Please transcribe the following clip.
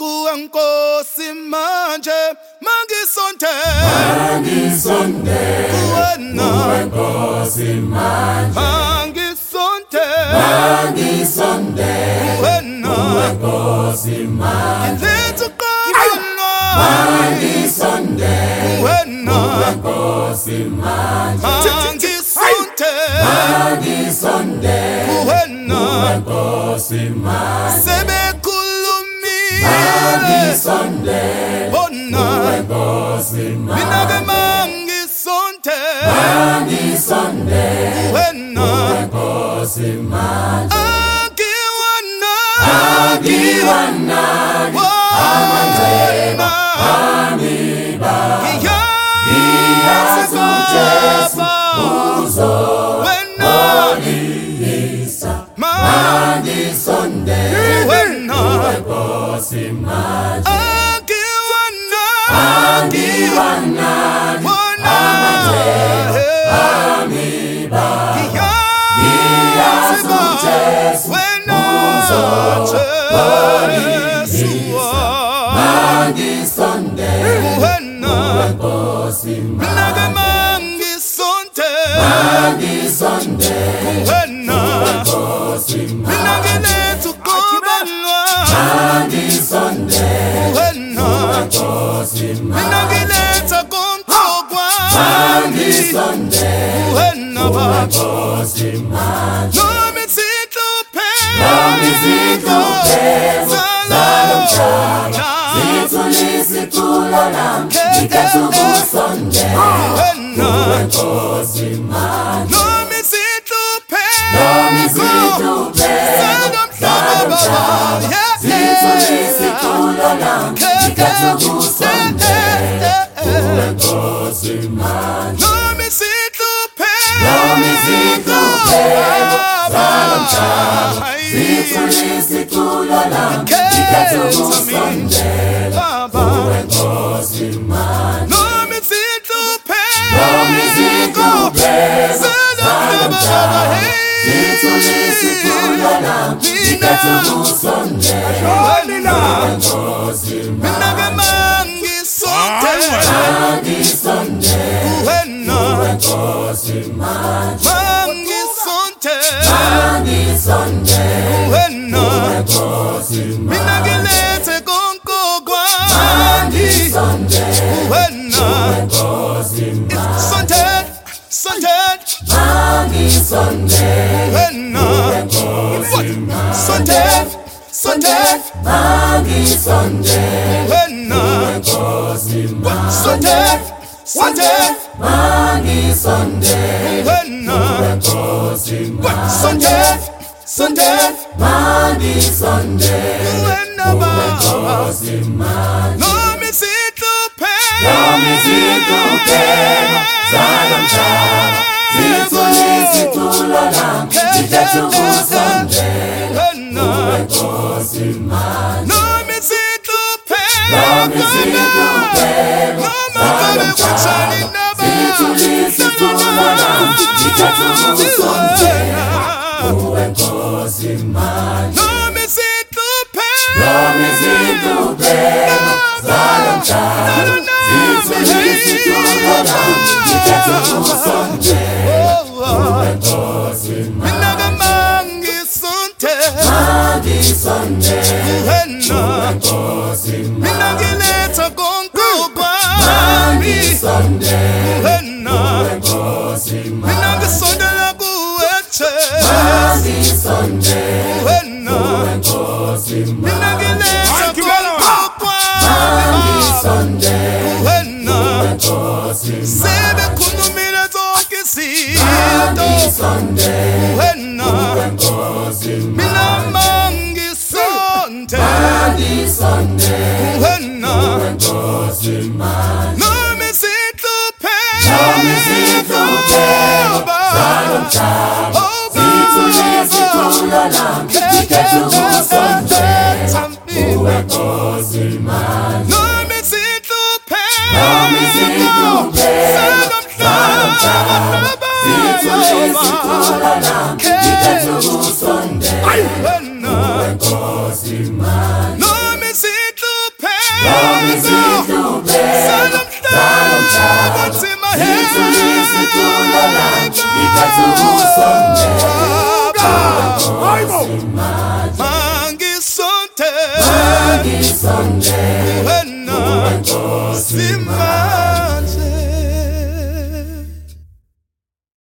kuwe Nkosi manje mangisonde kuwena Nkosi manje mangisonde kuwena Nkosi manje ngiletha uqobo mangisonde kuwena Nkosi manje mangisonde kuwena Nkosi manje sebekhulumile mangisonde bona Nkosi manje mina ke mangisonde kuwena Nkosi manje akiwana amandeba amiba ngiyazuthetha uzolisa mangisonde wena Nkosi manje akiwana amandeba amiba ngiyazuthetha wena mangisonde wena Nkosi mina ke mangisonde wena Nkosi mina ngiletha uqobo mangisonde wena Nkosi mina ngiletha konke mangisonde wena baba Nkosi manje noma isihluphe zalomhlaba zithulisitulo lami ngikhetha ukusondela wena Nkosi manje noma isihluphe zalomhlaba zithulisitulo lami ngikhetha ukusondela Nkosi manje noma isihluphe zalomhlaba zithulisitulo lami ngikhetha ukusondela Nkosi manje noma isihluphe zalomhlaba zithulisitulo lami ngikhetha ukusondela Nkosi mina ke mangisonde wena Nkosi manje mangisonde wena Nkosi mina ngilethe konke wena Nkosi sonde mangisonde wena sonde mangisonde wena Nkosi sonde mangisonde wena Nkosi sonde mangisonde wena baba Nkosi manje noma isihluphe zalomhlaba zithulisitulo lami ngikhetha ukusondela wena Nkosi manje noma isihluphe zithulisitulo lami ngikhetha ukusondela Nkosi manje noma isihluphe zalomhlaba zithulisitulo lami ngikhetha ukusondela Nkosi mina ke mangisonde wena Nkosi mina ngiletha konke mangisonde wena Nkosi mina ngisondela kuwe mangisonde wena Nkosi mina ngiletha konke mangisonde wena Nkosi sebekhulumile zonke izinto mangisonde wena Nkosi mina mangisonde wena Nkosi manje noma isihluphe zalomhlaba zithulisitulo lami ngikhetha ukusondela Nkosi manje noma isihluphe zalomhlaba zithulisitulo lami ngikhetha ukusondela wena Nkosi manje noma isihluphe Mangisonte wena Nkosi manje